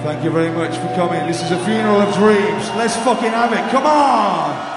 Thank you very much for coming. This is a funeral of dreams. Let's fucking have it. Come on!